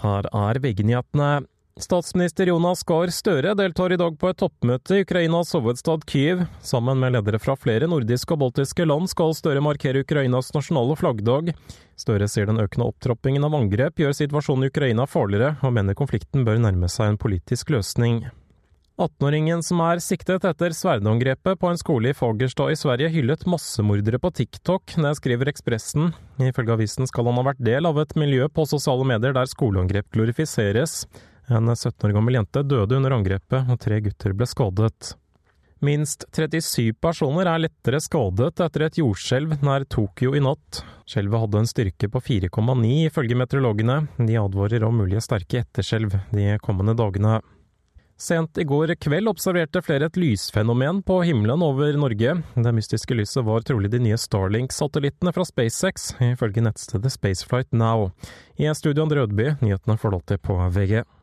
Her VG-nyhetene. Statsminister Jonas Gahr Støre deltar i dag på et toppmøte i Ukrainas hovedstad Kyiv. Sammen med ledere fra flere nordiske og baltiske land skal Støre markere Ukrainas nasjonale flaggdag. Støre sier den økende opptrappingen av angrep gjør situasjonen i Ukraina farligere, og mener konflikten bør nærme seg en politisk løsning. 18-åringen som siktet etter sverdangrepet på en skole i Fagerstad i Sverige hyllet massemordere på TikTok, det skriver Ekspressen. Ifølge avisen skal han ha vært del av et miljø på sosiale medier der skoleangrep glorifiseres. En 17 år gammel jente døde under angrepet, og 3 gutter ble skadet. Minst 37 personer lettere skadet etter et jordskjelv nær Tokyo i natt. Skjelvet hadde en styrke på 4,9 ifølge meteorologene. De advarer om mulige sterke etterskjelv de kommende dagene. Sent i går kveld observerte flere et lysfenomen på himmelen over Norge. Det mystiske lyset var trolig de nye Starlink-satellittene fra SpaceX, ifølge nettstedet Spaceflight Now. I studio Andre Rødby, nyhetene får dere på VG.